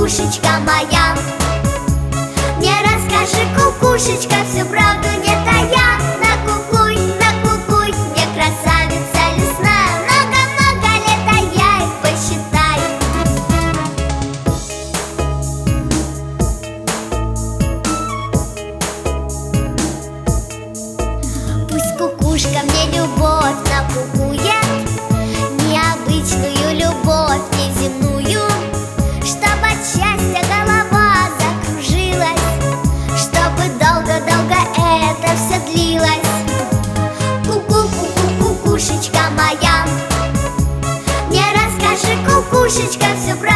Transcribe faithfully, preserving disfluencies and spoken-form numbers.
кукушечка моя. Мне расскажи, кукушечка, всю правду не тая. Накукуй, накукуй, мне красавица лесная. Много-много лет, а я их посчитаю. Пусть кукушка мне любовь накукует, необычную любовь, неземную, чтоб от счастья голова закружилась, чтобы долго-долго это все длилось. Ку-ку-ку-ку, кукушечка моя, мне расскажи, кукушечка, всю правду